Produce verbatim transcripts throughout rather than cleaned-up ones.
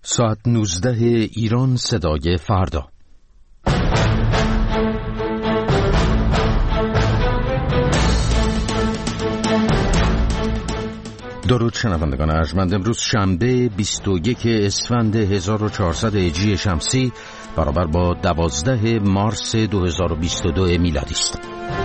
ساعت نوزده ایران، صدای فردا. درود شنوندگان ارجمند. امروز شنبه بیست و یک اسفند هزار و چهارصد هجری شمسی برابر با دوازده مارس دو هزار و بیست و دو میلادی است.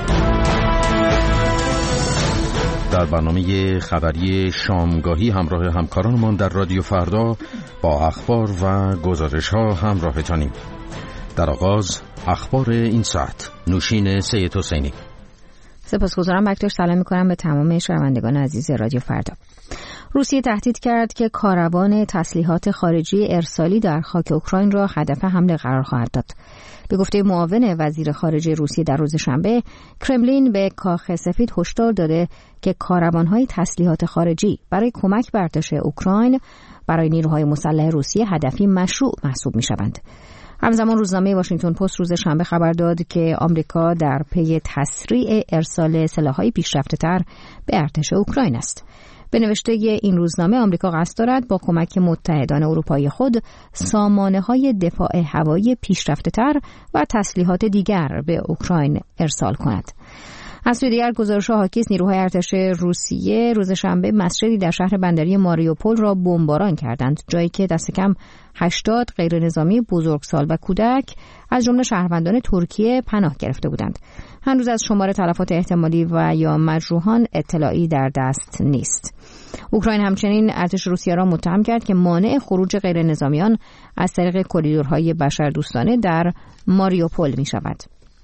در برنامه خبری شامگاهی همراه همکارانمان در رادیو فردا با اخبار و گزارش ها همراهتانیم. در آغاز اخبار این ساعت. نوشین سید حسینی. سپاسگزارم بکتر. سلام میکنم به تمام شنوندگان عزیز رادیو فردا. روسیه تهدید کرد که کاروان تسلیحات خارجی ارسالی در خاک اوکراین را هدف حمله قرار خواهد داد. به گفته معاون وزیر خارجه روسیه در روز شنبه، کرملین به کاخ سفید هشدار داده که کاروان‌های تسلیحات خارجی برای کمک به ارتش اوکراین برای نیروهای مسلح روسیه هدفی مشروع محسوب می‌شوند. همزمان روزنامه واشنگتن پست روز شنبه خبر داد که آمریکا در پی تسریع ارسال سلاح‌های پیشرفته‌تر به ارتش اوکراین است. به نوشته این روزنامه، آمریکا قصد دارد با کمک متحدان اروپایی خود سامانه‌های دفاع هوایی پیشرفته‌تر و تسلیحات دیگر به اوکراین ارسال کند. از سوی دیگر گزارش‌ها حاکی است نیروهای ارتش روسیه روز شنبه مسجدی در شهر بندری ماریوپول را بمباران کردند، جایی که دست کم هشتاد غیرنظامی بزرگسال و کودک از جمله شهروندان ترکیه پناه گرفته بودند. هنوز از شمار تلفات احتمالی و یا مجروحان اطلاعی در دست نیست. اوکراین همچنین ارتش روسیه را متهم کرد که مانع خروج غیرنظامیان از طریق کریدورهای بشردوستانه در ماریوپول می شود.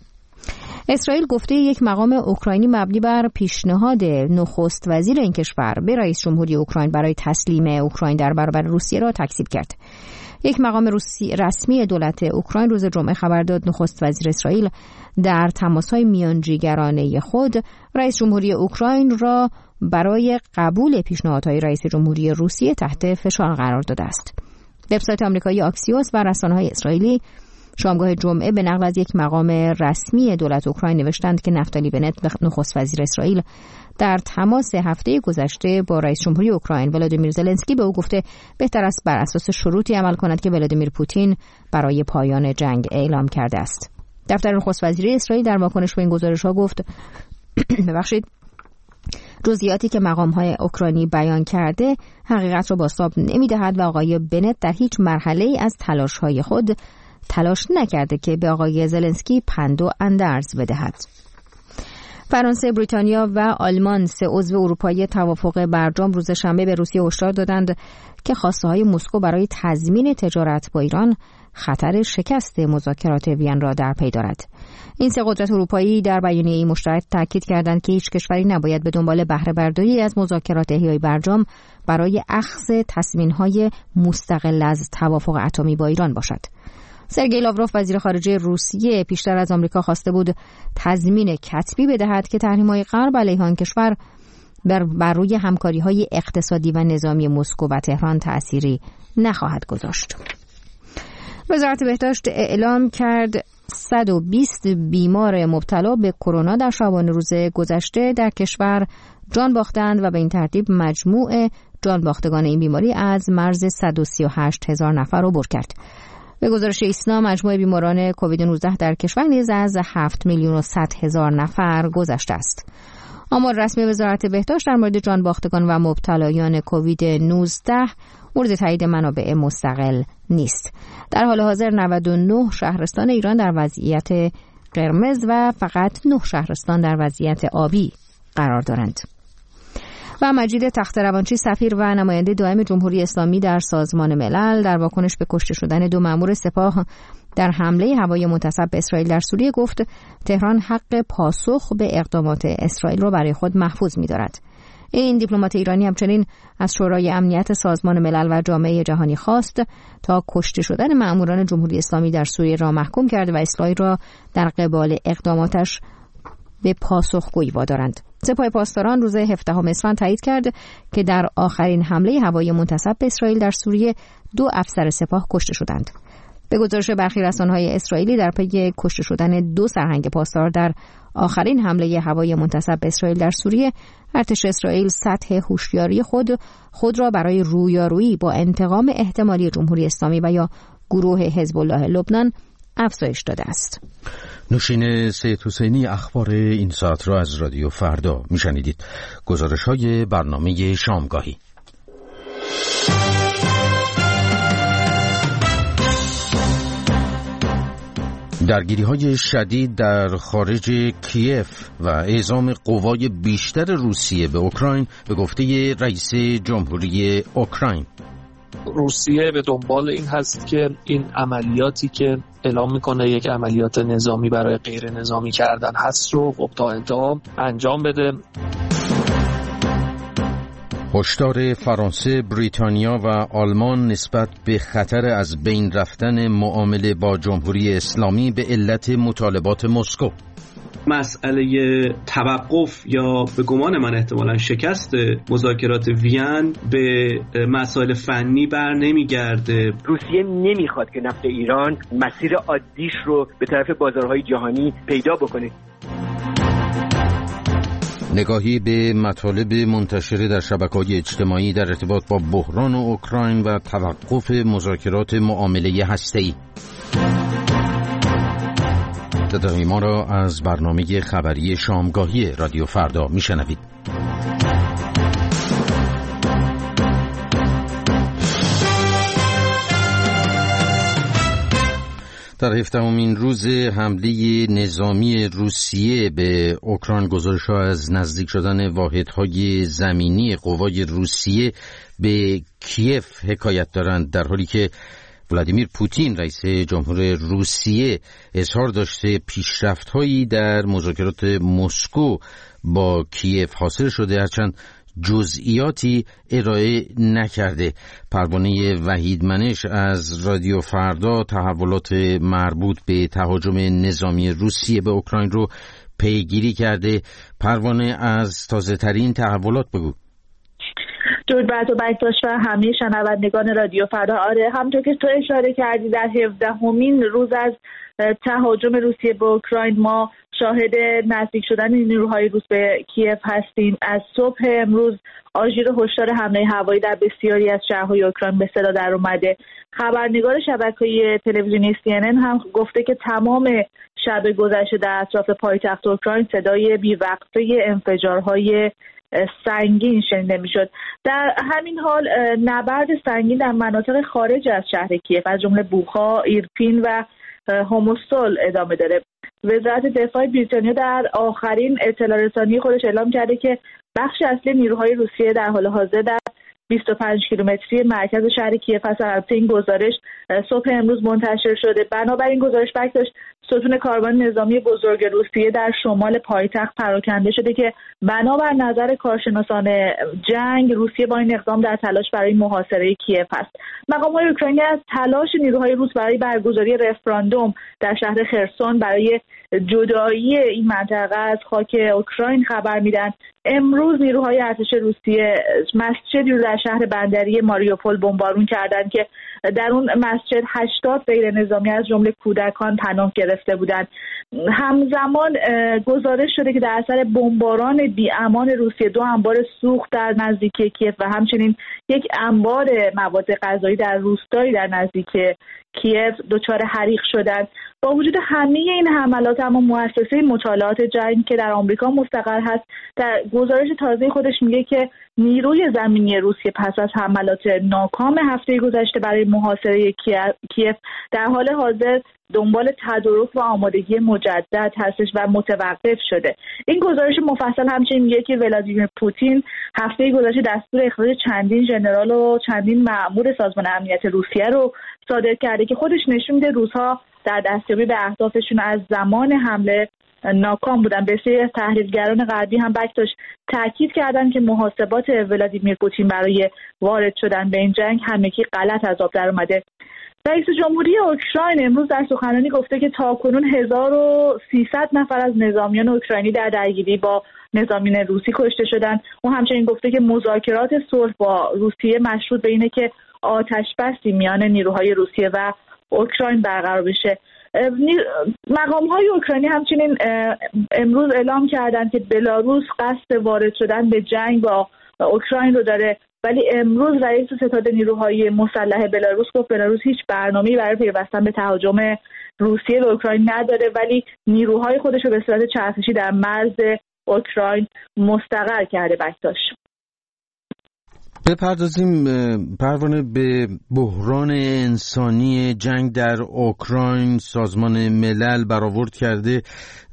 اسرائیل گفته یک مقام اوکراینی مبنی بر پیشنهاد نخست وزیر این کشور به رئیس جمهوری اوکراین برای تسلیم اوکراین در برابر روسیه را تکذیب کرد. یک مقام روسی رسمی دولت اوکراین روز جمعه خبر داد نخست وزیر اسرائیل در تماس‌های میانجیگرانه خود رئیس جمهوری اوکراین را برای قبول پیشنهادهای رئیس جمهوری روسیه تحت فشار قرار داده است. وبسایت آمریکایی آکسیوس و رسانه‌های اسرائیلی شامگاه جمعه به نقل از یک مقام رسمی دولت اوکراین نوشتند که نفتالی بنت نخست وزیر اسرائیل در تماس هفته گذشته با رئیس جمهوری اوکراین ولادیمیر زلنسکی به او گفته بهتر است بر اساس شروطی عمل کند که ولادیمیر پوتین برای پایان جنگ اعلام کرده است. دفتر نخست وزیر اسرائیل در واکنش به این گزارش‌ها گفت ببخشید جزئیاتی که مقام‌های اوکراینی بیان کرده حقیقت را بازتاب نمی‌دهد و آقای بنت در هیچ مرحله‌ای از تلاش‌های خود تلاش نکرده که به آقای زلنسکی پند و اندرز بدهد. فرانسه، بریتانیا و آلمان، سه عضو اروپایی توافق برجام، روز شنبه به روسیه هشدار دادند که خواسته‌های مسکو برای تضمین تجارت با ایران خطر شکست مذاکرات وین را در پی دارد. این سه قدرت اروپایی در بیانیه‌ای مشترک تاکید کردند که هیچ کشوری نباید به دنبال بهره برداری از مذاکرات احیای برجام برای اخذ تصمیم‌های مستقل از توافق اتمی با ایران باشد. سرگئی لاوروف وزیر خارجه روسیه پیشتر از آمریکا خواسته بود تضمین کتبی بدهد که تحریم‌های غرب علیه آن کشور بر, بر روی همکاری‌های اقتصادی و نظامی مسکو و تهران تأثیری نخواهد گذاشت. وزارت بهداشت اعلام کرد صد و بیست بیمار مبتلا به کرونا در شبانه روز گذشته در کشور جان باختند و به این ترتیب مجموع جان باختگان این بیماری از مرز صد و سی و هشت هزار نفر عبور کرد. به گزارش ایسنا مجموع بیماران کووید نوزده در کشور نیز از هفت میلیون و صد هزار نفر گذشته است. آمار رسمی وزارت بهداشت در مورد جان باختگان و مبتلایان کووید نوزده مورد تایید منابع مستقل نیست. در حال حاضر نود و نه شهرستان ایران در وضعیت قرمز و فقط نه شهرستان در وضعیت آبی قرار دارند. و مجید تخت‌روانچی سفیر و نماینده دائم جمهوری اسلامی در سازمان ملل در واکنش به کشته شدن دو مأمور سپاه در حمله هوایی منتصب به اسرائیل در سوریه گفت تهران حق پاسخ به اقدامات اسرائیل را برای خود محفوظ می‌دارد. این دیپلمات ایرانی همچنین از شورای امنیت سازمان ملل و جامعه جهانی خواست تا کشته شدن مأموران جمهوری اسلامی در سوریه را محکوم کرد و اسرائیل را در قبال اقداماتش به پاسخگویی وادارند. سپاه پاسداران روز هفدهم اسفند تایید کرد که در آخرین حمله هوایی منتصب به اسرائیل در سوریه دو افسر سپاه کشته شدند. به گزارش برخی رسانه‌های اسرائیلی در پی کشته شدن دو سرهنگ پاسدار در آخرین حمله هوایی منتسب به اسرائیل در سوریه، ارتش اسرائیل سطح هوشیاری خود خود را برای رویارویی با انتقام احتمالی جمهوری اسلامی و یا گروه حزب الله لبنان افزایش داده است. نوشین سید حسینی اخبار این ساعت را از رادیو فردا میشنیدید. گزارش های برنامه شامگاهی. درگیری‌های شدید در خارج کیف و اعزام قوای بیشتر روسیه به اوکراین به گفته رئیس جمهوری اوکراین. روسیه به دنبال این هست که این عملیاتی که اعلام میکنه یک عملیات نظامی برای غیر نظامی کردن هست رو خب تا انتها انجام بده. هشدار فرانسه، بریتانیا و آلمان نسبت به خطر از بین رفتن معامله با جمهوری اسلامی به علت مطالبات مسکو. مسئله توقف یا به گمان من احتمالاً شکست مذاکرات وین به مسائل فنی بر نمیگرده. روسیه نمیخواد که نفت ایران مسیر عادیش رو به طرف بازارهای جهانی پیدا بکنه. نگاهی به مطالب منتشره در شبکه‌های اجتماعی در ارتباط با بحران اوکراین و توقف مذاکرات معامله هسته‌ای. صدای ما را از برنامه خبری شامگاهی رادیو فردا میشنوید. در هفدهمین روز حمله نظامی روسیه به اوکراین، گزارش‌ها از نزدیک شدن واحدهای زمینی قوای روسیه به کیف حکایت دارند، در حالی که ولادیمیر پوتین رئیس جمهور روسیه اظهار داشته پیشرفت‌هایی در مذاکرات مسکو با کیف حاصل شده، هرچند جزئیاتی ارائه نکرده. پروانه وحید منش از رادیو فردا تحولات مربوط به تهاجم نظامی روسیه به اوکراین رو پیگیری کرده. پروانه، از تازه ترین تحولات بگو. درود بر تو بکتاش و همه شنوندگان رادیو فردا. آره، همونطور که تو اشاره کردی در هفدهمین روز از تهاجم روسیه به اوکراین ما شاهد نزدیک شدن نیروهای روس به کیف هستیم. از صبح امروز آژیر هشدار حمله هوایی در بسیاری از شهرهای اوکراین به صدا در اومده. خبرنگار شبکه تلویزیونی سی ان ان هم گفته که تمام شب گذشته در اطراف پایتخت اوکراین صدای بیوقفه انفجارهای سنگین شنیده میشد. در همین حال نبرد سنگین در مناطق خارج از شهر کیف از جمله بوخا، ایرپین و هوموستول ادامه داره. وزارت دفاع بریتانیا در آخرین اطلاع رسانی خودش اعلام کرده که بخش اصلی نیروهای روسیه در حال حاضر در بیست و پنج کیلومتری مرکز شهر کیف هست. البته این گزارش صبح امروز منتشر شده. بنابراین گزارش بک داشت ستون کاروان نظامی بزرگ روسیه در شمال پایتخت پراکنده شده که بنابر نظر کارشناسان جنگ روسیه با این اقدام در تلاش برای محاصره کیف است. مقامات اوکراینی از تلاش نیروهای روس برای برگزاری رفراندوم در شهر خرسون برای جدایی این منطقه از خاک اوکراین خبر میدن. امروز نیروهای ارتش روسیه مسجدی رو در شهر بندری ماریوپول بمبارون کردند که در اون مسجد هشتاد غیر نظامی از جمله کودکان پناه گرفته بودند. همزمان گزارش شده که در اثر بمباران بی‌امان روسیه دو انبار سوخت در نزدیکی کیف و همچنین یک انبار مواد غذایی در روستایی در نزدیکی کیف دچار حریق شدند. با وجود همه این حملات، اما مؤسسه مطالعات جنگ که در آمریکا مستقر هست در گزارش تازه خودش میگه که نیروی زمینی روسیه پس از حملات ناکام هفته گذشته برای محاصره کیف در حال حاضر دنبال تدارک و آمادگی مجدد هستش و متوقف شده. این گزارش مفصل همچنین میگه که ولادیمیر پوتین هفته گذشته دستور اخراج چندین ژنرال و چندین مأمور سازمان امنیت روسیه رو صادر کرده که خودش نشون میده روس‌ها در دستیابی به اهدافشون از زمان حمله ناکام بودن. بسیاری از تحلیلگران غربی هم بکتاش تاکید کردن که محاسبات ولادیمیر پوتین برای وارد شدن به این جنگ همگی غلط از آب در اومده. رئیس جمهوری اوکراین امروز در سخنرانی گفته که تاکنون هزار و سیصد نفر از نظامیان اوکراینی در درگیری با نظامیان روسی کشته شدند. او همچنین گفته که مذاکرات صلح با روسیه مشروط به اینه که آتش بسی میان نیروهای روسیه و اوکراین برقرار بشه. مقام‌های اوکراینی همچنین امروز اعلام کردند که بلاروس قصد وارد شدن به جنگ با اوکراین رو داره، ولی امروز رئیس ستاد نیروهای مسلح بلاروس گفت بلاروس هیچ برنامه‌ای برای پیوستن به تهاجم روسیه به اوکراین نداره، ولی نیروهای خودش رو به صورت چرخشی در مرز اوکراین مستقر کرده. بکتاش بپردازیم پروانه به بحران انسانی جنگ در اوکراین. سازمان ملل برآورد کرده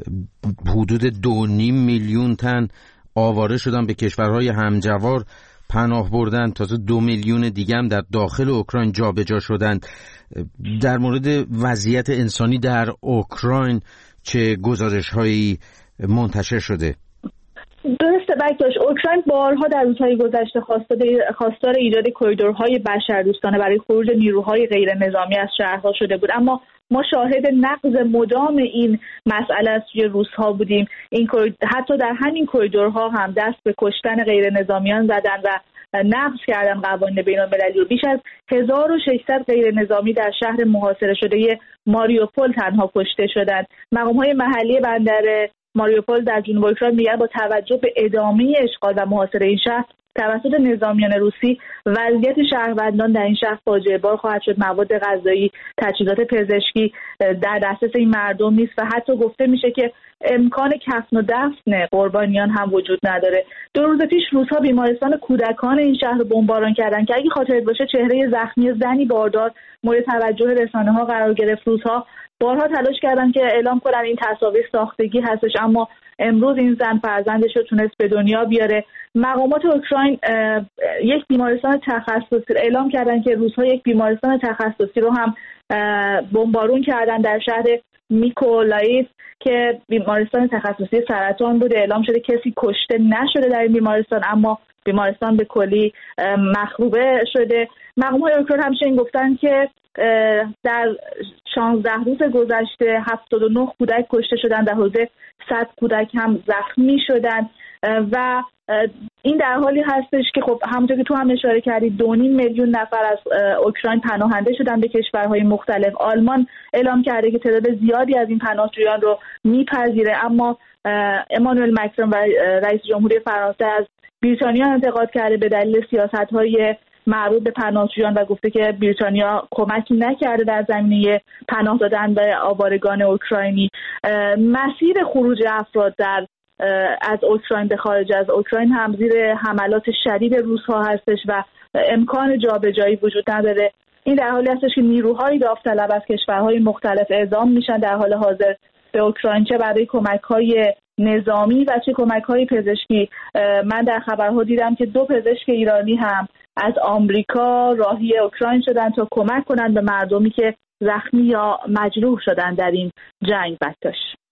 حدود دو نیم میلیون تن آواره شدن به کشورهای همجوار پناه بردن، تازه دو میلیون دیگه هم در داخل اوکراین جابجا شدند. در مورد وضعیت انسانی در اوکراین چه گزارش‌هایی منتشر شده؟ درسته بکتاش، اوکراین بارها در روزهای گذشته خواستار ایجاد کریدورهای بشردوستانه برای خروج نیروهای غیر نظامی از شهرها شده بود، اما ما شاهد نقض مدام این مسئله از سوی روس‌ها بودیم. این حتی در همین کریدورها هم دست به کشتن غیر نظامیان زدن و نقض کردن قوانین بین‌المللی رو. بیش از هزار و ششصد غیر نظامی در شهر محاصره شده ماریوپول تنها کشته شدند. مقام‌های محلی بندر ماریوپول در جنوب اوکراین میگن با توجه به ادامه اشغال و محاصره این شهر توسط نظامیان روسی وضعیت شهروندان در این شهر فاجعه بار خواهد شد. مواد غذایی، تجهیزات پزشکی در دسترس این مردم نیست و حتی گفته میشه که امکان کفن و دفن قربانیان هم وجود نداره. دو روز پیش روس‌ها بیمارستان کودکان این شهر رو بمباران کردن که اگه خاطرت باشه چهره زخمی زنی باردار مورد توجه رسانه‌ها قرار گرفت. روس‌ها بارها تلاش کردن که اعلام کنن این تصاویر ساختگی هستش، اما امروز این زن فرزندش رو تونست به دنیا بیاره. مقامات اوکراین یک بیمارستان تخصصی اعلام کردن که روس‌ها یک بیمارستان تخصصی رو هم بمبارون کردن در شهر میکولایف که بیمارستان تخصصی سرطان بوده. اعلام شده کسی کشته نشده در این بیمارستان، اما بیمارستان به کلی مخروبه شده. مقامات اوکراین همچنین گفتن که در شانزده روز گذشته هفتاد و نه کودک کشته شدن، در حدود صد کودک هم زخمی شدن و این در حالی هستش که خب همونطور که تو هم اشاره کردی دو نیم میلیون نفر از اوکراین پناهنده شدن به کشورهای مختلف. آلمان اعلام کرده که تعداد زیادی از این پناهجویان رو میپذیره، اما امانوئل مکرون و رئیس جمهوری فرانسه از بریتانیا انتقاد کرده به دلیل سیاست‌های مربوط به پناهجویان و گفته که بریتانیا کمکی نکرده در زمینه پناه دادن به آوارگان اوکراینی. مسیر خروج افراد در از اوکراین به خارج از اوکراین هم زیر حملات شدید روس‌ها هستش و امکان جابجایی وجود نداره. این در حالی هستش که نیروهای داوطلب از کشورهای مختلف اعزام میشن در حال حاضر به اوکراین، چه برای کمک‌های نظامی و چه کمک‌های پزشکی. من در خبرها دیدم که دو پزشک ایرانی هم از آمریکا راهی اوکراین شدن تا کمک کنند به مردمی که زخمی یا مجروح شدن در این جنگ. بکتاش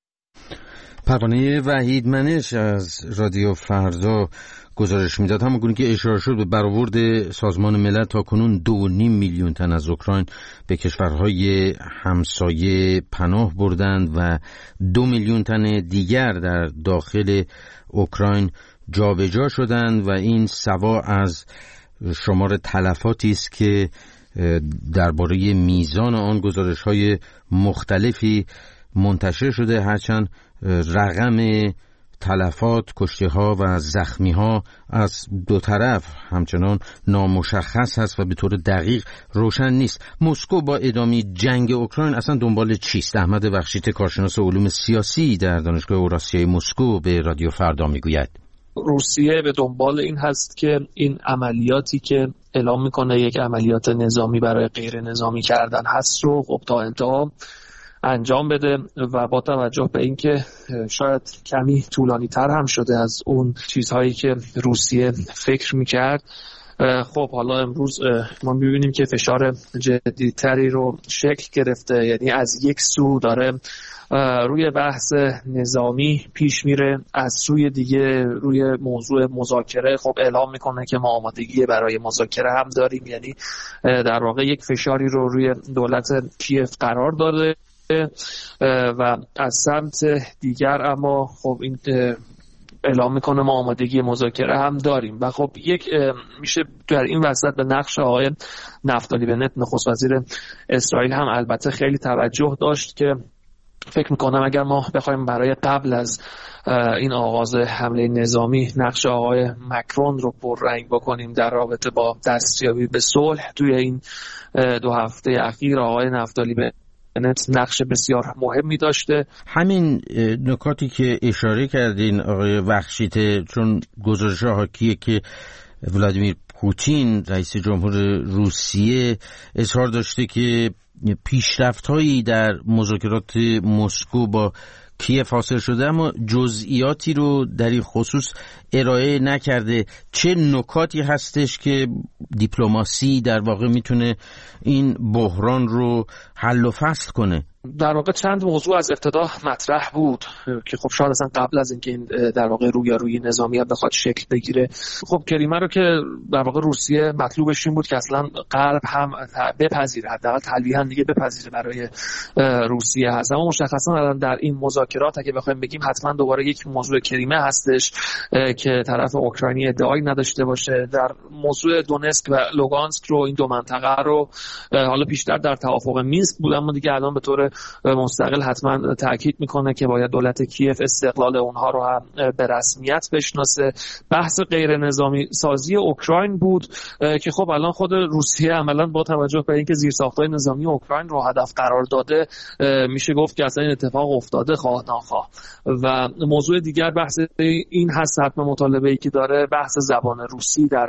پروانه وحیدمنش از رادیو فردا گزارش میداد، همونگونه که اشاره شد به برآورد سازمان ملل تا کنون دو نیم میلیون تن از اوکراین به کشورهای همسایه پناه بردند و دو میلیون تن دیگر در داخل اوکراین جابجا شدند و این سوا از شمار تلفاتی است که درباره میزان آن گزارش‌های مختلفی منتشر شده، هرچند رقم تلفات، کشته‌ها و زخمی‌ها از دو طرف همچنان نامشخص هست و به طور دقیق روشن نیست. مسکو با ادامه جنگ اوکراین اصلا دنبال چیست؟ احمد بخشیته، کارشناس علوم سیاسی در دانشگاه اوراسیای مسکو، به رادیو فردا میگوید روسیه به دنبال این هست که این عملیاتی که اعلام میکنه یک عملیات نظامی برای غیر نظامی کردن هست رو خب تا انتها انجام بده و با توجه به اینکه شاید کمی طولانی تر هم شده از اون چیزهایی که روسیه فکر میکرد، خب حالا امروز ما میبینیم که فشار جدیدتری رو شکل گرفته، یعنی از یک سو داره روی بحث نظامی پیش میره، از سوی دیگه روی موضوع مذاکره خب اعلام میکنه که ما آمادگی برای مذاکره هم داریم، یعنی در واقع یک فشاری رو روی دولت کیف قرار داده و از سمت دیگر اما خب این اعلام میکنه ما آمادگی مذاکره هم داریم. و خب یک میشه در این وسط به نقش آقای نفتالی بنت نخست وزیر اسرائیل هم البته خیلی توجه داشت که فکر میکنم اگر ما بخوایم برای قبل از این آغاز حمله نظامی نقش آقای مکرون رو پررنگ بکنیم در رابطه با دستیابی به صلح توی این دو هفته اخیر، آقای نفتالی بنت نقش بسیار مهمی داشته. همین نکاتی که اشاره کردین آقای وخشیته، چون گزارش‌ها حاکیه که ولادیمیر پوتین رئیس جمهور روسیه اظهار داشته که پیشرفت‌هایی در مذاکرات مسکو با کیف حاصل شده، اما جزئیاتی رو در این خصوص ارائه نکرده. چه نکاتی هستش که دیپلماسی در واقع میتونه این بحران رو حل و فصل کنه؟ در واقع چند موضوع از ابتدا مطرح بود که خب شاید اصلا قبل از اینکه این در واقع رویارویی نظامی بخواد شکل بگیره، خب کریمه رو که در واقع روسیه مطلوبش این بود که اصلا غرب هم بپذیره، حداقل تلویحا دیگه بپذیره برای روسیه هست. اما مشخصا الان در این مذاکرات اگه بخوایم بگیم حتما دوباره یک موضوع کریمه هستش که طرف اوکراینی ادعایی نداشته باشه. در موضوع دونسک و لوگانسک رو، این دو منطقه رو حالا بیشتر در توافق مینسک بود، اما دیگه الان به طور مستقل حتما تاکید میکنه که باید دولت کیف استقلال اونها رو هم به رسمیت بشناسه. بحث غیر نظامی سازی اوکراین بود که خب الان خود روسیه عملا با توجه به اینکه زیرساخت‌های نظامی اوکراین رو هدف قرار داده، میشه گفت که اصلا این اتفاق افتاده خواه ناخواه. و موضوع دیگر بحث این هست، حتما مطالبه‌ای که داره بحث زبان روسی در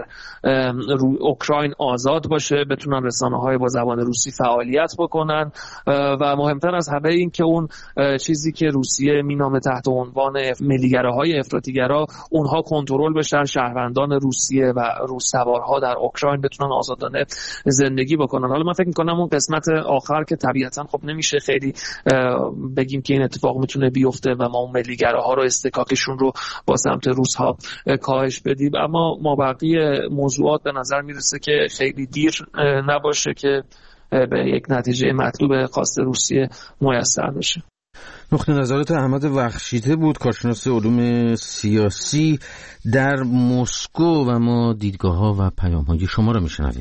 اوکراین آزاد باشه، بتونن رسانه‌های با زبان روسی فعالیت بکنن و مهمتر از همه این که اون چیزی که روسیه مینامه تحت عنوان ملیگراهای افراطیگرا اونها کنترل بشن، شهروندان روسیه و روس‌سوارها در اوکراین بتونن آزادانه زندگی بکنن. حالا من فکر می‌کنم اون قسمت آخر که طبیعتاً خب نمیشه خیلی بگیم که این اتفاق میتونه بیفته و ما اون ملیگراها رو استکاکشون رو با سمت روس‌ها کاهش بدیم، اما ما بقیه موضوعات به نظر میرسه که خیلی دیر نباشه که به یک نتیجه مطلوب خاص روسیه میسر بشه. نقطه نظرات احمد وخشیته بود، کارشناس علوم سیاسی در مسکو، و ما دیدگاه‌ها و پیام‌های شما رو میشنویم.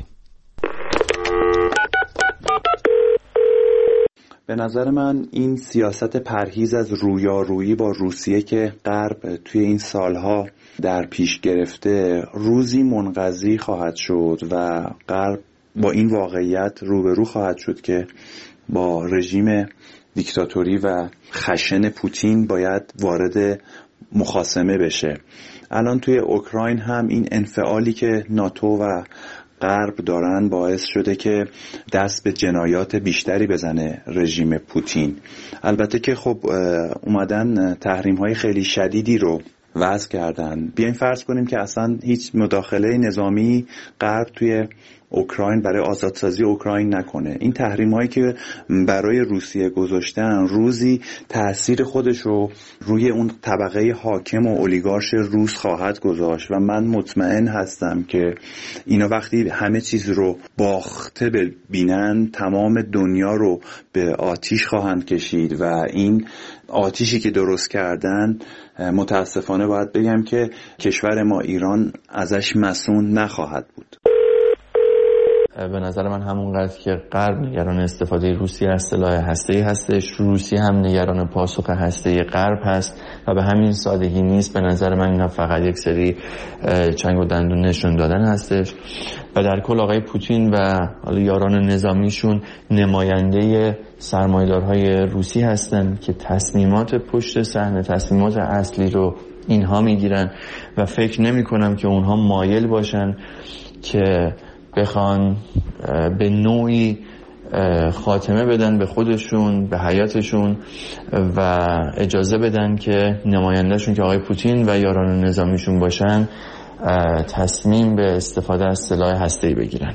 به نظر من این سیاست پرهیز از رویارویی با روسیه که غرب توی این سالها در پیش گرفته روزی منقضی خواهد شد و غرب با این واقعیت روبرو خواهد شد که با رژیم دیکتاتوری و خشن پوتین باید وارد مخاصمه بشه. الان توی اوکراین هم این انفعالی که ناتو و غرب دارن باعث شده که دست به جنایات بیشتری بزنه رژیم پوتین. البته که خب اومدن تحریم‌های خیلی شدیدی رو وضع کردن. بیاین فرض کنیم که اصلا هیچ مداخله نظامی غرب توی اوکراین برای آزادسازی اوکراین نکنه. این تحریم هایی که برای روسیه گذاشتن روزی تأثیر خودش رو روی اون طبقه حاکم و اولیگارش روس خواهد گذاشت و من مطمئن هستم که اینا وقتی همه چیز رو باخته ببینن تمام دنیا رو به آتیش خواهند کشید و این آتیشی که درست کردن متاسفانه باید بگم که کشور ما ایران ازش مصون نخواهد بود. به نظر من همونقدر که غرب نگران استفاده روسیه از سلاح هسته‌ای هستش، روسیه هم نگران پاسخ هسته‌ای غرب هست و به همین سادگی نیست. به نظر من اینا فقط یک سری چنگ و دندون نشون دادن هستش و در کل آقای پوتین و حالا یاران نظامیشون نماینده سرمایه‌دارهای روسی هستن که تصمیمات پشت صحنه، تصمیمات اصلی رو اینها میگیرن و فکر نمی کنم که اونها مایل باشن که بخوان به نوعی خاتمه بدن به خودشون، به حیاتشون و اجازه بدن که نمایندهشون که آقای پوتین و یاران نظامیشون باشن تصمیم به استفاده از سلاح هسته‌ای بگیرن.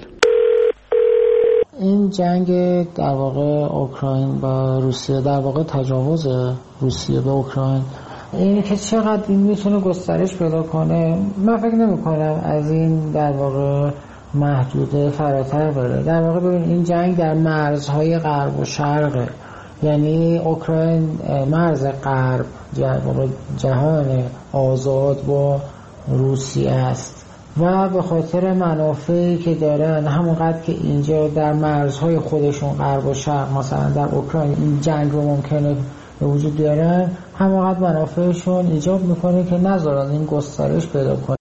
این جنگ در واقع اوکراین با روسیه در واقع تجاوز روسیه به اوکراین، این که چقدر این میتونه گسترش پیدا کنه من فکر نمی کنم از این در واقع محدوده فراتر بره. در واقع ببین این جنگ در مرزهای غرب و شرق، یعنی اوکراین مرز غرب جهان آزاد با روسیه است و به خاطر منافعی که دارن، همونقدر که اینجا در مرزهای خودشون غرب و شرق مثلا در اوکراین این جنگ رو ممکنه به وجود بیارن، همونقدر منافعشون ایجاب میکنه که نذارن این گسترش پیدا کنه.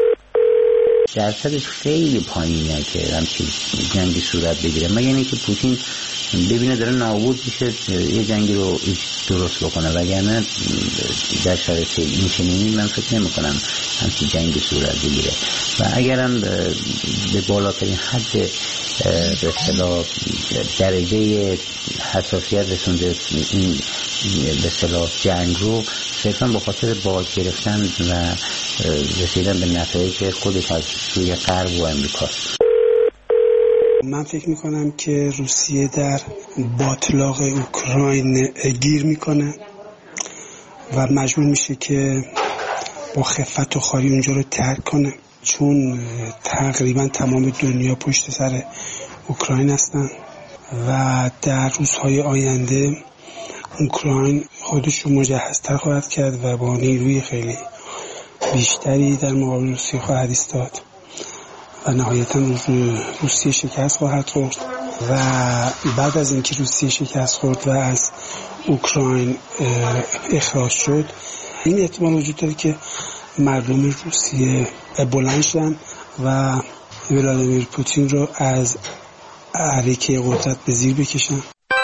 درصدش خیلی پایینه که همچین جنگی صورت بگیره، مگر اینکه پوتین ببینه داره نابود میشه یه جنگی رو درست بکنه، وگرنه در شرایط این چنینی من فکر نمی کنم همچین جنگی صورت بگیره. و اگرم به بالاترین حد به اصطلاح درجه حساسیت رسونده این به اصطلاح جنگ رو، صرفا به خاطر باز گرفتن و رسیدن به نتایج خودش از سوی غرب و امریکاست. من فکر میکنم که روسیه در باطلاق اوکراین گیر میکنه و مجبور میشه که با خفت و خاری اونجا رو ترک کنه، چون تقریبا تمام دنیا پشت سر اوکراین هستن و در روزهای آینده اوکراین خودش رو مجهزتر خواهد کرد و با نیروی خیلی بیشتری در مقابل روسیه خواهد ایستاد و نهایتا روسیه شکست خواهد خورد. و بعد از اینکه روسیه شکست خورد و از اوکراین اخراج شد، این احتمال وجود داره که مردم روسیه بلند شدن و ولادیمیر پوتین رو از عریکه قدرت به زیر بکشن.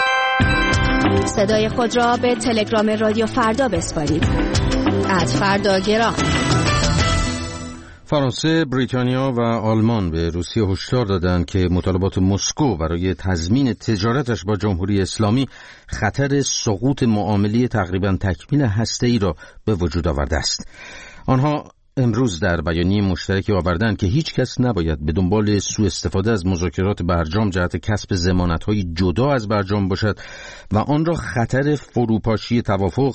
صدای خود را به تلگرام رادیو فردا بسپارید. ات فردا گرام. فرانسه، بریتانیا و آلمان به روسیه هشدار دادند که مطالبات مسکو برای تضمین تجارتش با جمهوری اسلامی خطر سقوط معامله تقریباً تکمیل هسته‌ای را به وجود آورده است. آنها امروز در بیانیه مشترکی آوردند که هیچ کس نباید به دنبال سوء استفاده از مذاکرات برجام جهت کسب ضمانت‌های جدا از برجام باشد و آن را خطر فروپاشی توافق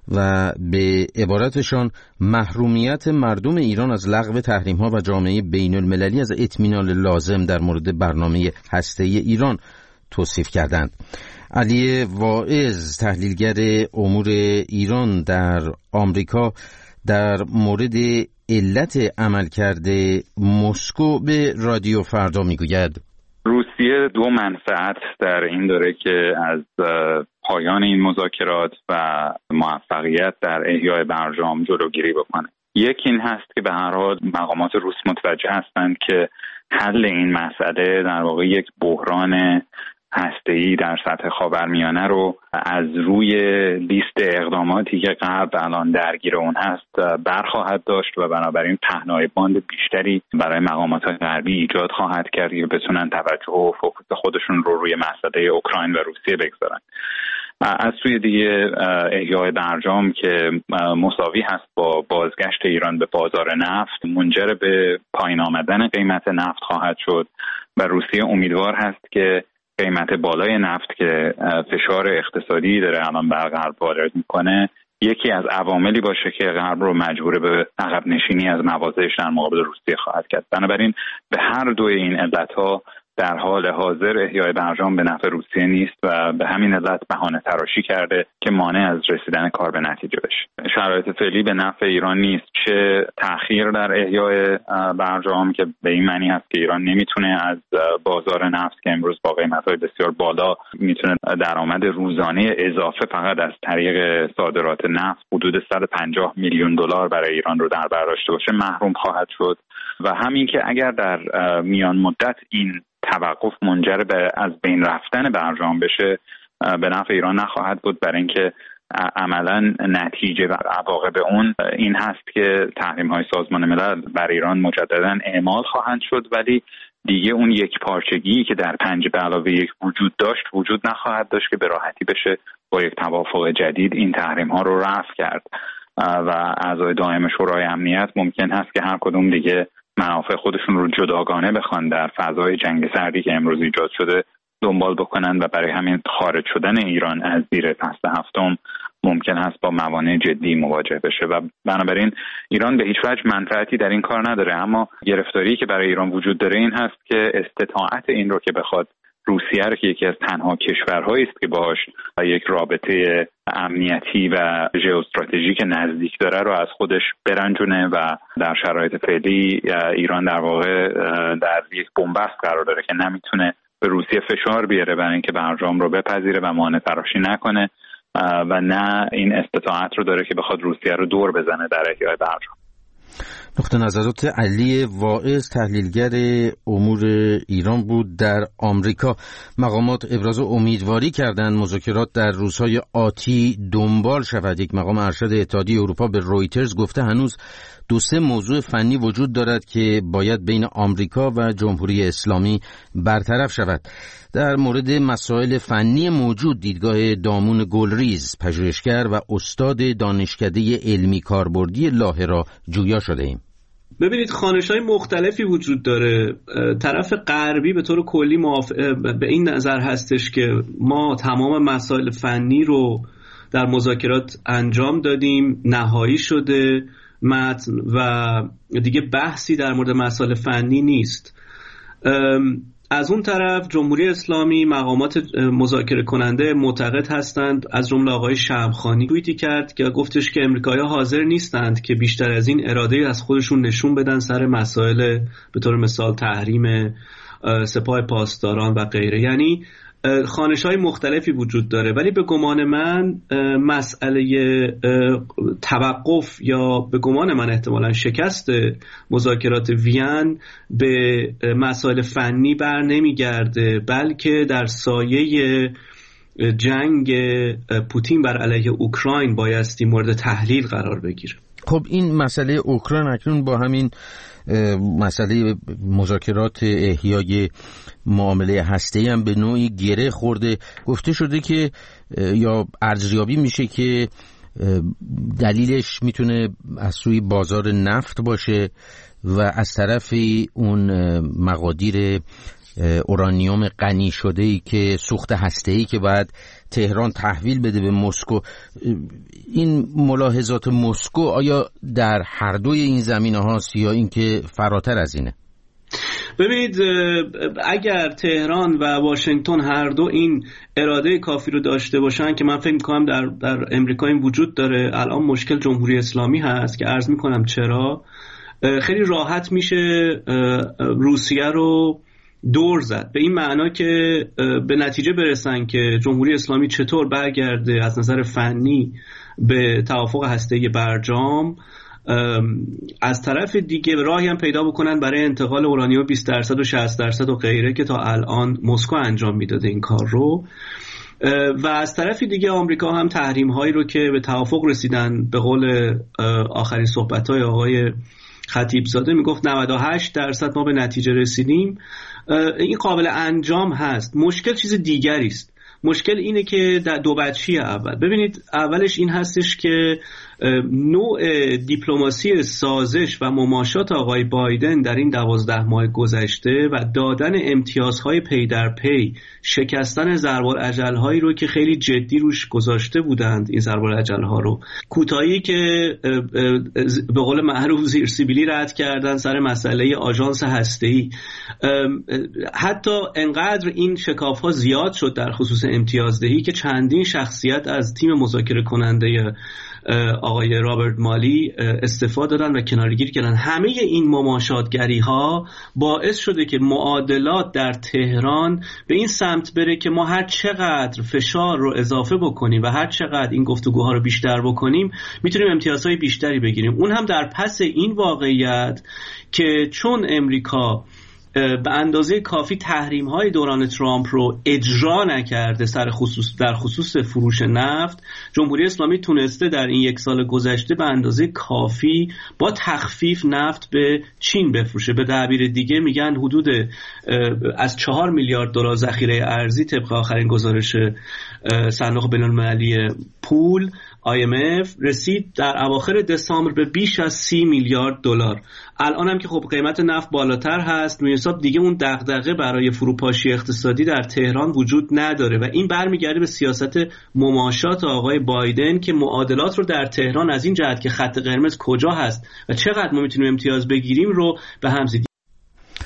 و به عبارتشان محرومیت مردم ایران از لغو تحریم‌ها و جامعه بین المللی از اطمینان لازم در مورد برنامه هسته‌ای ایران توصیف کردند. علی واعظ، تحلیلگر امور ایران در آمریکا، در مورد علت عملکرد مسکو به رادیو فردا میگوید روسیه دو منفعت در این داره که از پایان این مذاکرات و موفقیت در احیای برجام جلوگیری بکنه. یکی این هست که به هر حال مقامات روس متوجه هستند که حل این مسئله در واقع یک بحران هسته‌ای در سطح خاورمیانه رو از روی لیست اقداماتی که غرب الان درگیر اون هست برخواهد داشت و بنابراین پهنای باند بیشتری برای مقامات غربی ایجاد خواهد کرد که بتونن توجه و فوکوس خودشون رو روی مسئله اوکراین و روسیه بگذارن. از سوی دیگه احیای برجام که مساوی هست با بازگشت ایران به بازار نفت، منجر به پایین آمدن قیمت نفت خواهد شد و روسیه امیدوار هست که قیمت بالای نفت که فشار اقتصادی داره الان بر غرب وارد میکنه یکی از عواملی باشه که غرب رو مجبور به عقب نشینی از مواضعش در مقابل روسیه خواهد کرد. بنابراین به هر دوی این علتها در حال حاضر احیای برجام به نفع روسیه نیست و به همین علت بهانه تراشی کرده که مانع از رسیدن کار به نتیجه بشه. شرایط فعلی به نفع ایران نیست، چه تأخیر در احیای برجام که به این معنی هست که ایران نمیتونه از بازار نفت که امروز با قیمت‌های بسیار بالا میتونه درآمد روزانه اضافه فقط از طریق صادرات نفت حدود صد و پنجاه میلیون دلار برای ایران رو در بر داشته باشه محروم خواهد شد و همین که اگر در میان مدت این توقف منجر به از بین رفتن برجام بشه به نفع ایران نخواهد بود، برای اینکه عملا نتیجه و عواقب اون این هست که تحریم‌های سازمان ملل بر ایران مجددا اعمال خواهند شد، ولی دیگه اون یک پارچگی که در پنج به علاوه یک وجود داشت وجود نخواهد داشت که به راحتی بشه با یک توافق جدید این تحریم‌ها رو رفع کرد و اعضای دائم شورای امنیت ممکن هست که هر کدوم دیگه منافع خودشون رو جداگانه بخوان در فضای جنگ سردی که امروز ایجاد شده دنبال بکنن و برای همین خارج شدن ایران از زیر فصل هفتم ممکن هست با موانع جدی مواجه بشه و بنابراین ایران به هیچ وجه منفعتی در این کار نداره، اما گرفتاری که برای ایران وجود داره این هست که استطاعت این رو که بخواد روسیه رو که یکی از تنها کشورهایی است که باهاش یک رابطه امنیتی و ژئواستراتژیک نزدیک داره رو از خودش برنجونه و در شرایط فعلی ایران در واقع در یک بنبست قرار داره که نمیتونه به روسیه فشار بیاره برای اینکه برجام رو بپذیره و مانع تراشی نکنه و نه این استطاعت رو داره که بخواد روسیه رو دور بزنه در احیای برجام. نقطه نظرات علی واعظ تحلیلگر امور ایران بود. در آمریکا مقامات ابراز امیدواری کردند مذاکرات در روزهای آتی دنبال شود. یک مقام ارشد اتحادیه اروپا به رویترز گفته هنوز دو سه موضوع فنی وجود دارد که باید بین آمریکا و جمهوری اسلامی برطرف شود. در مورد مسائل فنی موجود دیدگاه دامون گلریز پژوهشگر و استاد دانشکده علمی کاربردی لاهه را جویا شده ایم. ببینید خوانش‌های مختلفی وجود داره. طرف غربی به طور کلی موافق به این نظر هستش که ما تمام مسائل فنی رو در مذاکرات انجام دادیم، نهایی شده متن و دیگه بحثی در مورد مسائل فنی نیست. از اون طرف جمهوری اسلامی مقامات مذاکره کننده معتقد هستند، از جمله آقای شمخانی توییتی کرد که گفتش که امریکایی‌ها حاضر نیستند که بیشتر از این اراده از خودشون نشون بدن سر مسائل به طور مثال تحریم سپاه پاسداران و غیره. یعنی خوانش‌های مختلفی وجود داره، ولی به گمان من مسئله توقف یا به گمان من احتمالاً شکست مذاکرات وین به مسائل فنی بر نمیگرده، بلکه در سایه جنگ پوتین بر علیه اوکراین بایستی مورد تحلیل قرار بگیره. خب این مسئله اوکراین اکنون با همین مسئله مذاکرات احیای معامله هسته‌ای هم به نوعی گره خورده. گفته شده که یا ارزیابی میشه که دلیلش میتونه از سوی بازار نفت باشه و از طرفی اون مقادیر اورانیوم غنی شده‌ای که سوخت هسته‌ای که باید تهران تحویل بده به مسکو. این ملاحظات مسکو آیا در هر دوی این زمینه هاست یا اینکه فراتر از اینه؟ ببینید، اگر تهران و واشنگتن هر دو این اراده کافی رو داشته باشن که من فکر می‌کنم در در امریکا این وجود داره، الان مشکل جمهوری اسلامی هست که عرض می‌کنم چرا، خیلی راحت میشه روسیه رو دور زد، به این معنا که به نتیجه برسن که جمهوری اسلامی چطور برگرده از نظر فنی به توافق هسته‌ای برجام، از طرف دیگه راهی هم پیدا بکنن برای انتقال اورانیوم بیست درصد و شصت درصد و غیره که تا الان مسکو انجام میداده این کار رو، و از طرف دیگه آمریکا هم تحریم هایی رو که به توافق رسیدن، به قول آخرین صحبت های آقای خطیب زاده میگفت نود و هشت درصد ما به نتیجه رسیدیم، این قابل انجام هست. مشکل چیز دیگری است. مشکل اینه که در دو بچی اول، ببینید اولش این هستش که نوع دیپلماسی سازش و مماشات آقای بایدن در این دوازده ماه گذشته و دادن امتیازهای پی در پی، شکستن ضربالاجل‌هایی رو که خیلی جدی روش گذاشته بودند، این ضربالاجل‌ها رو کوتاهی که به قول معروف زیر سیبیلی رد کردن سر مسئله آژانس هسته‌ای، حتی انقدر این شکاف‌ها زیاد شد در خصوص امتیازدهی که چندین شخصیت از تیم مذاکره کننده آقای رابرت مالی استفاده دادن و کنارگیری کردن. همه این مماشاتگری ها باعث شده که معادلات در تهران به این سمت بره که ما هر چقدر فشار رو اضافه بکنیم و هر چقدر این گفتگوها رو بیشتر بکنیم میتونیم امتیازهای بیشتری بگیریم. اون هم در پس این واقعیت که چون امریکا به اندازه کافی تحریم‌های دوران ترامپ رو اجرا نکرده سر خصوص در خصوص فروش نفت، جمهوری اسلامی تونسته در این یک سال گذشته به اندازه کافی با تخفیف نفت به چین بفروشه. به تعبیر دیگه میگن حدود از چهار میلیارد دلار ذخیره ارزی طبق آخرین گزارش صندوق بین‌المللی پول آی ام اف رسید در اواخر دسامبر به بیش از سی میلیارد دلار. الان هم که خب قیمت نفت بالاتر هست، می حساب دیگه اون دغدغه برای فروپاشی اقتصادی در تهران وجود نداره و این برمیگرده به سیاست مماشات آقای بایدن که معادلات رو در تهران از این جهت که خط قرمز کجا هست و چقدر ما میتونیم امتیاز بگیریم رو به هم زدیم.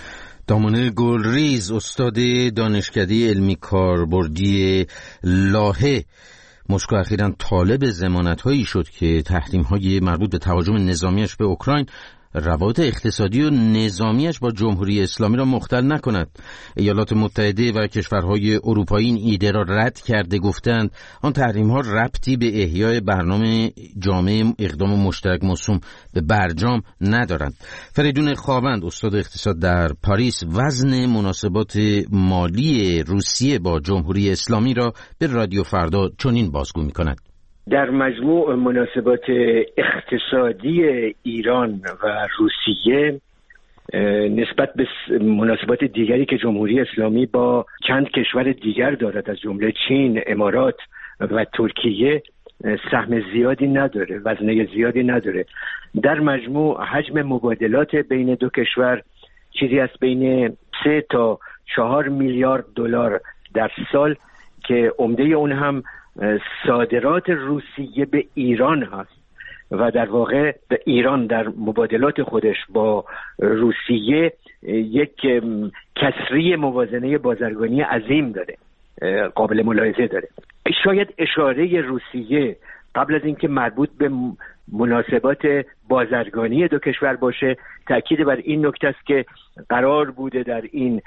دامنه گلریز، استاد دانشکده علمی کاربردی لاهه مسکو اخیراً طالب ضمانت‌هایی شد که تحریم‌های مربوط به تهاجم نظامیش به اوکراین روابط اقتصادی و نظامیش با جمهوری اسلامی را مختل نکند. ایالات متحده و کشورهای اروپایی این ایده را رد کرده، گفتند آن تحریم‌ها ربطی به احیای برنامه جامع اقدام مشترک موسوم به برجام ندارند. فریدون خاوند، استاد اقتصاد در پاریس، وزن مناسبات مالی روسیه با جمهوری اسلامی را به رادیو فردا چنین بازگو می‌کند: در مجموع مناسبات اقتصادی ایران و روسیه نسبت به مناسبات دیگری که جمهوری اسلامی با چند کشور دیگر دارد، از جمله چین، امارات و ترکیه، سهم زیادی نداره، وزنه زیادی نداره. در مجموع حجم مبادلات بین دو کشور چیزی از بین سه تا چهار میلیارد دلار در سال که عمده اون هم صادرات روسیه به ایران هست و در واقع ایران در مبادلات خودش با روسیه یک کسری موازنه بازرگانی عظیم داره، قابل ملاحظه داره. شاید اشاره روسیه قبل از اینکه مربوط به مناسبات بازرگانی دو کشور باشه تأکید بر این نکته است که قرار بوده در این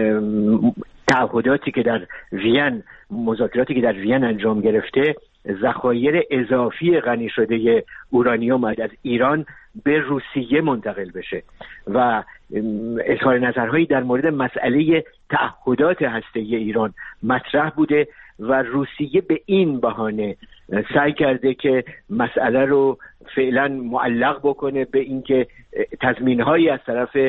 تعهداتی که در وین، مذاکراتی که در وین انجام گرفته، ذخایر اضافی غنی شده اورانیوم از ایران به روسیه منتقل بشه و اظهار نظرهایی در مورد مسئله تعهدات هسته‌ای ایران مطرح بوده و روسیه به این بهانه سعی کرده که مسئله رو فعلا معلق بکنه به اینکه تضمین‌هایی از طرف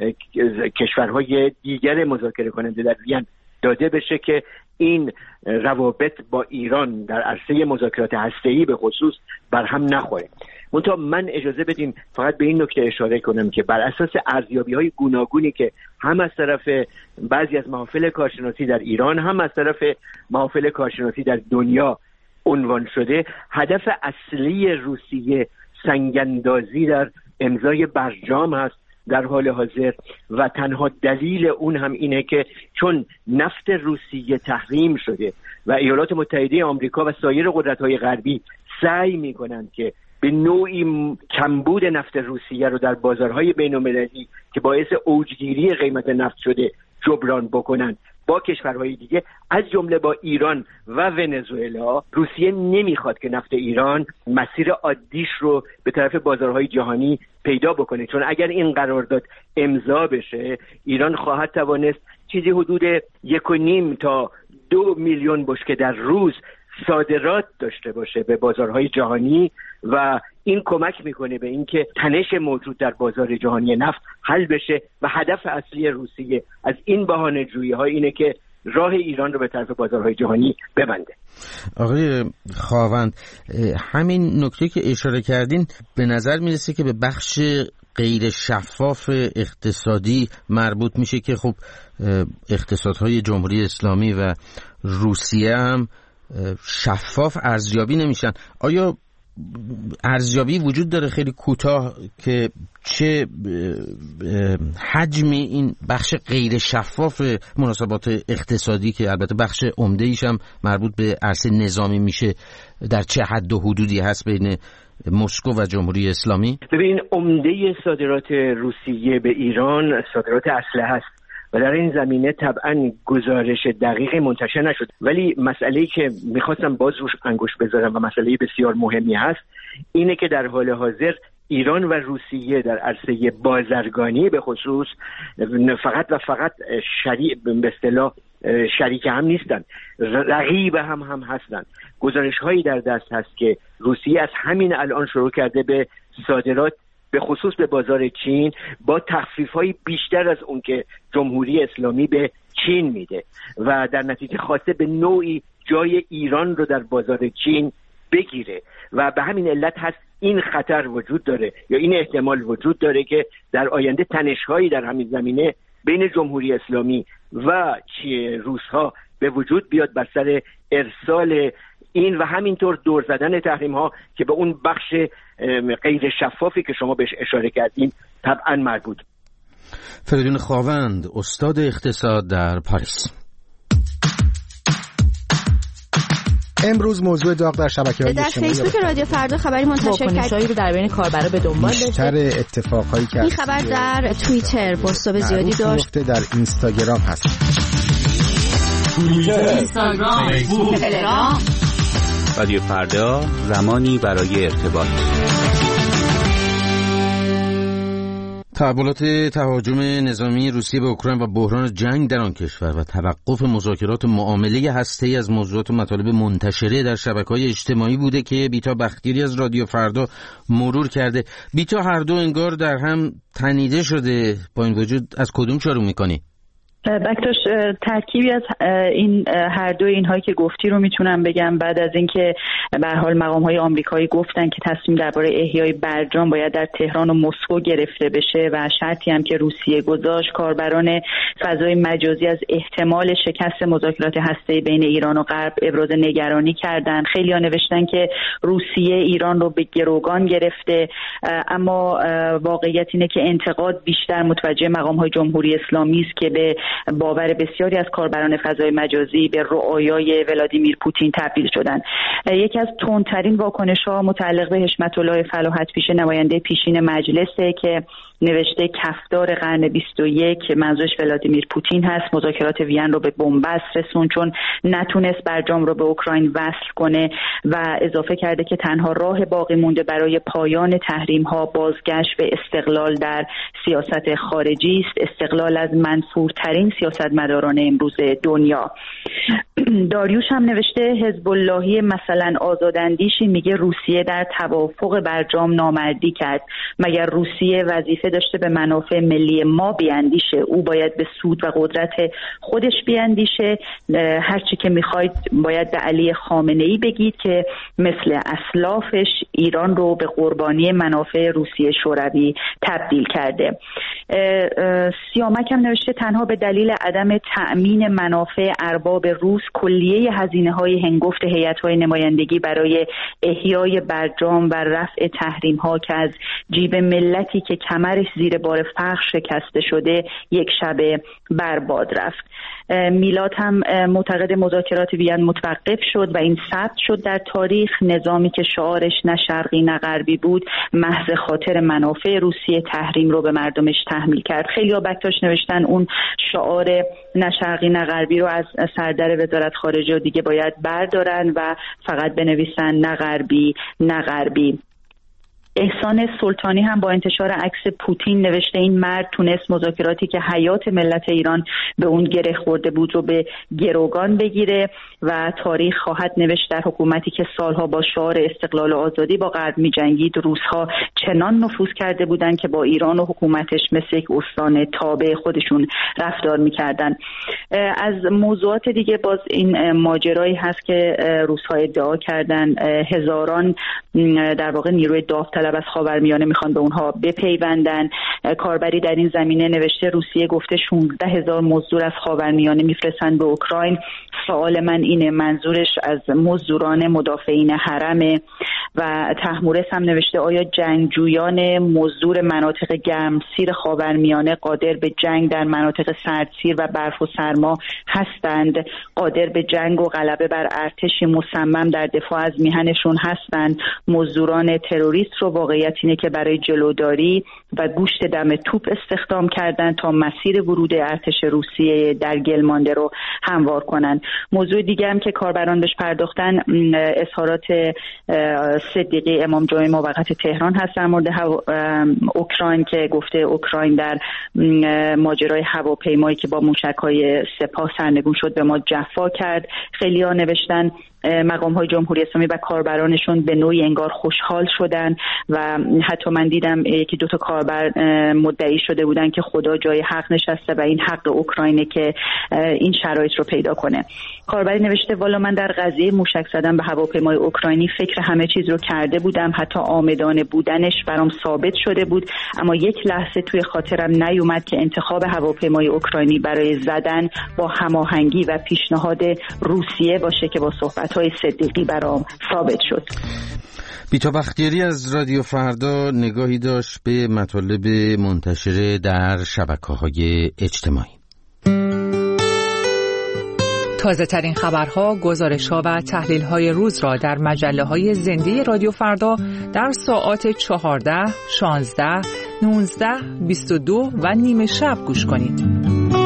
کشورهای دیگر مذاکره کننده در وین داده بشه که این روابط با ایران در عرصه مذاکرات هسته‌ای به خصوص بر هم نخوره. منتها من اجازه بدیم فقط به این نکته اشاره کنم که بر اساس ارزیابی‌های گوناگونی که هم از طرف بعضی از محافل کارشناسی در ایران هم از طرف محافل کارشناسی در دنیا عنوان شده، هدف اصلی روسیه سنگ‌اندازی در امضای برجام هست در حال حاضر و تنها دلیل اون هم اینه که چون نفت روسیه تحریم شده و ایالات متحده آمریکا و سایر قدرت‌های غربی سعی می‌کنند که به نوعی کمبود نفت روسیه رو در بازارهای بین‌المللی که باعث اوجگیری قیمت نفت شده جبران بکنن با کشورهای دیگه از جمله با ایران و ونزوئلا، روسیه نمیخواد که نفت ایران مسیر عادیش رو به طرف بازارهای جهانی پیدا بکنه، چون اگر این قرارداد امضا بشه ایران خواهد توانست چیزی حدود یک و نیم تا دو میلیون بشکه در روز صادرات داشته باشه به بازارهای جهانی و این کمک میکنه به اینکه تنش موجود در بازار جهانی نفت حل بشه و هدف اصلی روسیه از این بهانه‌جویی ها اینه که راه ایران رو به طرف بازارهای جهانی ببنده. آقای خاوند، همین نکته که اشاره کردین به نظر میرسه که به بخش غیر شفاف اقتصادی مربوط میشه که خب اقتصادهای جمهوری اسلامی و روسیه هم شفاف ارزیابی نمیشن. آیا ارزیابی وجود داره خیلی کوتاه که چه حجم این بخش غیر شفاف مناسبات اقتصادی که البته بخش عمده ایش هم مربوط به عرصه نظامی میشه در چه حد و حدودی هست بین مسکو و جمهوری اسلامی؟ ببین، عمده صادرات روسیه به ایران صادرات اسلحه است و در این زمینه طبعا گزارش دقیق منتشر نشد، ولی مسئله‌ای که میخواستم باز روش انگشت بذارم و مسئله بسیار مهمی هست اینه که در حال حاضر ایران و روسیه در عرصه بازرگانی به خصوص فقط و فقط شریک به اصطلاح شریک هم نیستن، رقیب هم هم هستن. گزارش هایی در دست هست که روسیه از همین الان شروع کرده به صادرات به خصوص به بازار چین با تخفیف‌های بیشتر از اون که جمهوری اسلامی به چین میده و در نتیجه خواسته به نوعی جای ایران رو در بازار چین بگیره و به همین علت هست این خطر وجود داره یا این احتمال وجود داره که در آینده تنش‌هایی در همین زمینه بین جمهوری اسلامی و روس‌ها به وجود بیاد بر سر ارسال این و همینطور دور زدن تحریم ها که به اون بخش غیر شفافی که شما بهش اشاره کردین طبعا مربوط. فریدون خاوند، استاد اقتصاد در پاریس. امروز موضوع داغ در شبکه‌های اجتماعی در فیسبوک رادیو فردا خبری منتشر کرد رو در بین کاربرا به دنبال داشت. بیشتر اتفاقایی که این خبر در توییتر پست‌های زیادی داشت. در اینستاگرام هست. توییتر، اینستاگرام، فیسبوک، تلگرام. رادیو فردا، زمانی برای ارتباط. تحولات تهاجم نظامی روسیه به اوکراین و بحران جنگ در آن کشور و توقف مذاکرات معامله هسته‌ای از موضوعات و مطالب منتشره در شبکه‌های اجتماعی بوده که بیتا بختیاری از رادیو فردا مرور کرده. بیتا، هر دو انگار در هم تنیده شده. با این وجود از کدوم چارو می‌کنی؟ بکتاش ترکیبی از این هر دو اینهایی که گفتی رو میتونم بگم. بعد از اینکه به هر حال مقام‌های آمریکایی گفتن که تصمیم درباره احیای برجام باید در تهران و مسکو گرفته بشه و شرطی هم که روسیه گذاشت، کاربران فضای مجازی از احتمال شکست مذاکرات هسته‌ای بین ایران و غرب ابراز نگرانی کردن. خیلی‌ها نوشتن که روسیه ایران رو به گروگان گرفته، اما واقعیت اینه که انتقاد بیشتر متوجه مقام‌های جمهوری اسلامی است که به باور بسیاری از کاربران فضای مجازی به رؤیای ولادیمیر پوتین تبدیل شدن. یکی از تندترین واکنش‌ها متعلق به حشمت الله فلاحت پیش، نماینده پیشین مجلسه که نوشته کفدار قرن بیست و یک، منظورش ولادیمیر پوتین هست، مذاکرات وین رو به بنبست رسون چون نتونست برجام رو به اوکراین وصل کنه و اضافه کرده که تنها راه باقی مونده برای پایان تحریم‌ها بازگشت به استقلال در سیاست خارجی است، استقلال از منفورترین سیاستمداران امروز دنیا. داریوش هم نوشته حزب اللهی مثلا آزاداندیشی میگه روسیه در توافق برجام نامردی کرد. مگر روسیه وظیفه داشته به منافع ملی ما بیاندیشه؟ او باید به سود و قدرت خودش بیاندیشه. هرچی که میخواید باید به علی خامنه‌ای بگید که مثل اسلافش ایران رو به قربانی منافع روسیه شوروی تبدیل کرده. سیامک هم نوشته تنها به دلیل عدم تأمین منافع ارباب روس کلیه هزینه‌های هنگفت هیئت‌های نمایندگی برای احیای برجام و رفع تحریم‌ها که از جیب ملتی که کمرش زیر بار فقر شکسته شده یک شبه برباد رفت. میلاد هم معتقد مذاکرات وین متوقف شد و این ثبت شد در تاریخ. نظامی که شعارش نه شرقی نه غربی بود محض خاطر منافع روسیه تحریم رو به مردمش تحمیل کرد. خیلی ها بکتاش نوشتن اون شعار نه شرقی نه غربی رو از سردر وزارت خارجه دیگه باید بردارن و فقط بنویسن نه غربی نه غربی. احسان سلطانی هم با انتشار عکس پوتین نوشته این مرد تونست مذاکراتی که حیات ملت ایران به اون گره خورده بود رو به گروگان بگیره و تاریخ خواهد نوشت در حکومتی که سالها با شعار استقلال و آزادی با غرب می‌جنگید، روس‌ها چنان نفوذ کرده بودند که با ایران و حکومتش مثل یک استان تابع خودشون رفتار می‌کردن. از موضوعات دیگه باز این ماجرایی هست که روس‌ها ادعا کردن هزاران در واقع نیروی داوطلب از خاورمیانه میخوان به اونها بپیوندن. کاربری در این زمینه نوشته روسیه گفته شانزده هزار مزدور از خاورمیانه میفرستن به اوکراین. سوال من اینه منظورش از مزدوران مدافعین حرمه؟ و تحمورس هم نوشته آیا جنگجویان مزدور مناطق گرمسیر خاورمیانه قادر به جنگ در مناطق سردسیر و برف و سرما هستند؟ قادر به جنگ و غلبه بر ارتشی مصمم در دفاع از میهنشون هستند؟ مزدوران تروریست رو واقعیت اینه که برای جلوداری و گوشت دم توپ استخدام کردن تا مسیر ورود ارتش روسیه در گلمانده رو هموار کنن. موضوع دیگه هم که کاربران بهش پرداختن اظهارات صدیقی امام جمعه موقت تهران هست در مورد اوکراین که گفته اوکراین در ماجرای هواپیمایی که با موشک‌های سپاه سرنگون شد به ما جفا کرد. خیلی‌ها نوشتن مقام‌های جمهوری اسلامی و کاربرانشون به نوعی انگار خوشحال شدن و حتی من دیدم یکی دو تا کاربر مدعی شده بودن که خدا جای حق نشسته و این حق اوکراینه که این شرایط رو پیدا کنه. کاربری نوشته والا من در قضیه موشک زدن به هواپیمای اوکراینی فکر همه چیز رو کرده بودم، حتی عامدانه بودنش برام ثابت شده بود، اما یک لحظه توی خاطرم نیومد که انتخاب هواپیمای اوکراینی برای زدن با هماهنگی و پیشنهاد روسیه باشه که با صحبت‌های صدیقی برام ثابت شد. بیتا بختیاری از رادیو فردا نگاهی داشت به مطالب منتشر در شبکه‌های اجتماعی. تازه ترین خبرها، گزارش‌ها و تحلیل‌های روز را در مجله‌های زنده رادیو فردا در ساعات چهارده، شانزده، نوزده، بیست و دو و نیمه شب گوش کنید.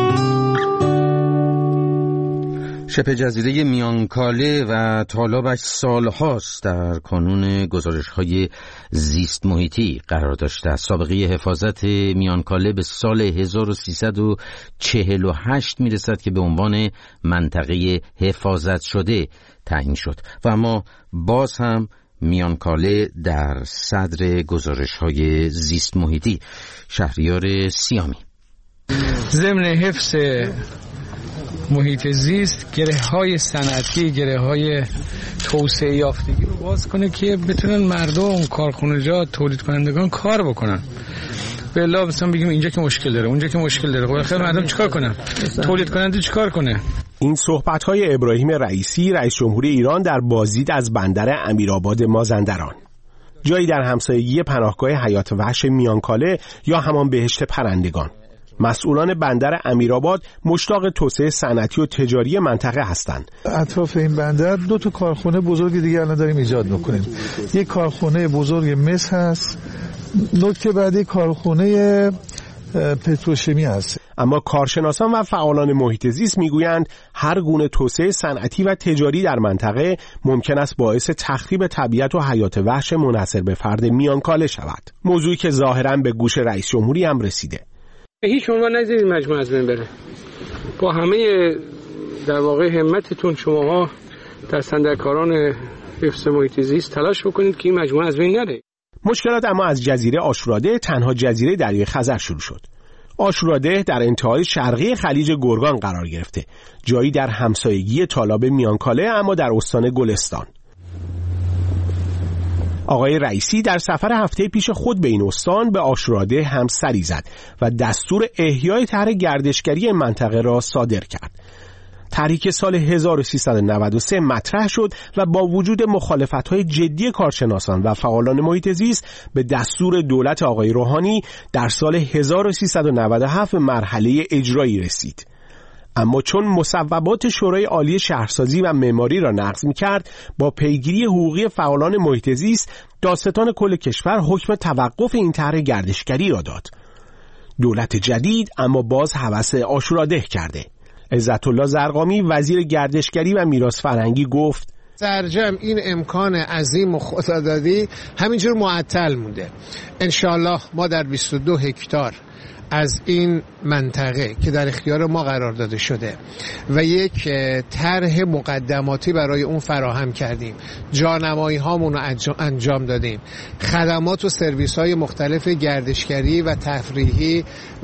شبه جزیره میانکاله و طالابش سالهاست در کانون گزارش‌های زیست محیطی قرار داشته است. سابقه حفاظت میانکاله به سال هزار و سیصد و چهل و هشت میرسد که به عنوان منطقه حفاظت شده تعیین شد و اما باز هم میانکاله در صدر گزارش‌های زیست محیطی. شهریار سیامی: ضمن حفظ محیط زیست، گره های صنعتی، گره های توسعه یافتگی رو باز کنه که بتونن مردم، کارخانجات، تولید کنندگان کار بکنن. به الا مثلا بگیم اینجا که مشکل داره، اونجا که مشکل داره، خب خیلی مردم چیکار کنن؟ تولید کننده چیکار کنه؟ این صحبت‌های ابراهیم رئیسی، رئیس جمهوری ایران در بازدید از بندر امیرآباد مازندران، جایی در همسایگی پناهگاه حیات وحش میانکاله یا همان بهشت پرندگان. مسئولان بندر امیرآباد مشتاق توسعه صنعتی و تجاری منطقه هستند. اطراف این بندر دو تا کارخانه بزرگ دیگه الان داریم ایجاد میکنیم. یک کارخانه بزرگ مس هست، نکته بعدی کارخانه پتروشیمی هست. اما کارشناسان و فعالان محیط زیست میگویند هر گونه توسعه صنعتی و تجاری در منطقه ممکن است باعث تخریب طبیعت و حیات وحش منحصر به فرد میانکاله شود. موضوعی که ظاهراً به گوش رئیس جمهوری هم رسیده. به هیچ عنوان نذارید مجموعه از بین بره. با همه در واقع همتتون شماها دستاندرکاران حفظ محیط زیست تلاش بکنید که این مجموعه از بین نره. مشکلات اما از جزیره آشوراده، تنها جزیره دریای خزر، شروع شد. آشوراده در انتهای شرقی خلیج گرگان قرار گرفته، جایی در همسایگی طالاب میانکاله اما در استان گلستان. آقای رئیسی در سفر هفته پیش خود به این استان به آشوراده هم سری زد و دستور احیای طرح گردشگری منطقه را صادر کرد. طرحی که سال هزار و سیصد و نود و سه مطرح شد و با وجود مخالفت‌های جدی کارشناسان و فعالان محیط زیست به دستور دولت آقای روحانی در سال هزار و سیصد و نود و هفت مرحله اجرایی رسید. اما چون مصوبات شورای عالی شهرسازی و معماری را نقض می‌کرد، با پیگیری حقوقی فعالان محیط زیست دادستان کل کشور حکم توقف این طرح گردشگری را داد. دولت جدید اما باز هوس آشوراده کرده. عزت الله زرقامی وزیر گردشگری و میراث فرهنگی گفت سرجم این امکان عظیم و خدادادی همینجور معطل مونده. انشالله ما در بیست و دو هکتار از این منطقه که در اختیار ما قرار داده شده و یک طرح مقدماتی برای اون فراهم کردیم، جانمایی هامون رو انجام دادیم، خدمات و سرویس های مختلف گردشگری و تفریحی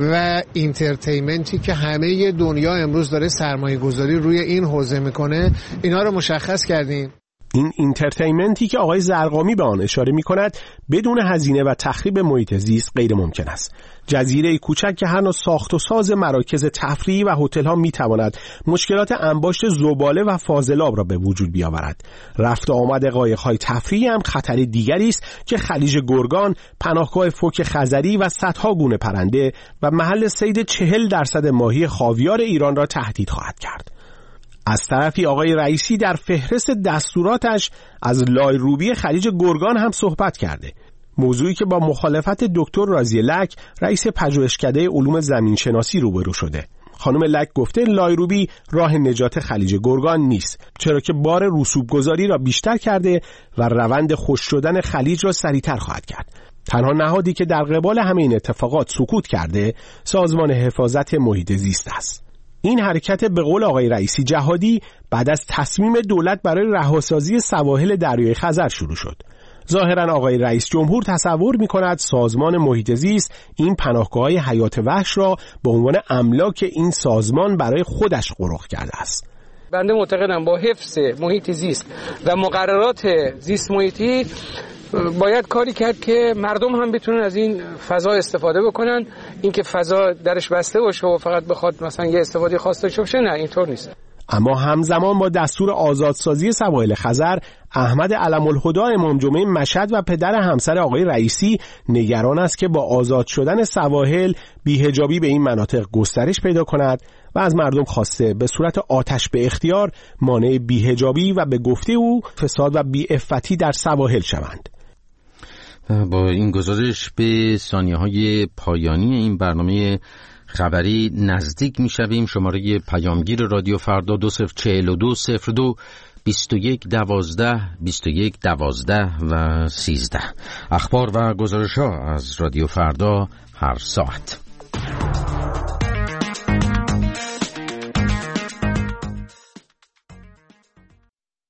و اینترتینمنتی که همه دنیا امروز داره سرمایه گذاری روی این حوزه میکنه، اینا رو مشخص کردیم. این اینترتینمنتی که آقای زرقامی به آن اشاره می کند بدون هزینه و تخریب محیط زیست غیر ممکن است. جزیره کوچک که هر نوع ساخت و ساز مراکز تفریحی و هتل ها می تواند مشکلات انباشت زباله و فاضلاب را به وجود بیاورد. رفت و آمد قایق‌های تفریحی هم خطر دیگری است که خلیج گرگان، پناهگاه فوک خزری و صدها گونه پرنده و محل صید چهل درصد ماهی خاویار ایران را تهدید خواهد کرد. از طرفی آقای رئیسی در فهرست دستوراتش از لایروبی خلیج گرگان هم صحبت کرده، موضوعی که با مخالفت دکتر راضیه لک رئیس پژوهشکده علوم زمینشناسی روبرو شده. خانم لک گفته لایروبی راه نجات خلیج گرگان نیست، چرا که بار رسوبگذاری را بیشتر کرده و روند خشک شدن خلیج را سریعتر خواهد کرد. تنها نهادی که در قبال همه این اتفاقات سکوت کرده سازمان حفاظت محیط زیست است. این حرکت به قول آقای رئیسی جهادی بعد از تصمیم دولت برای رهاسازی سواحل دریای خزر شروع شد. ظاهراً آقای رئیس جمهور تصور می‌کند سازمان محیط زیست این پناهگاه‌های حیات وحش را به عنوان املاک این سازمان برای خودش غرق کرده است. بنده معتقدم با حفظ محیط زیست و مقررات زیست محیطی باید کاری کرد که مردم هم بتونن از این فضا استفاده بکنن. اینکه فضا درش بسته باشه و فقط بخواد مثلا یه استفاده خاص داشته باشه، نه، اینطور نیست. اما همزمان با دستور آزادسازی سواحل خزر، احمد علم‌الهدی امام جمعه مشهد و پدر همسر آقای رئیسی نگران است که با آزاد شدن سواحل بی‌حجابی به این مناطق گسترش پیدا کند و از مردم خواسته به صورت آتش به اختیار مانع بی‌حجابی و به گفته او فساد و بی‌عفتی در سواحل شوند. با این گزارش به ثانیه‌های پایانی این برنامه خبری نزدیک می‌شویم. شماره پیامگیر رادیو فردا دو صفر چهل و دو صفر دو بیست و یک دوازده بیست و یک دوازده و سیزده. اخبار و گزارش‌ها از رادیو فردا هر ساعت.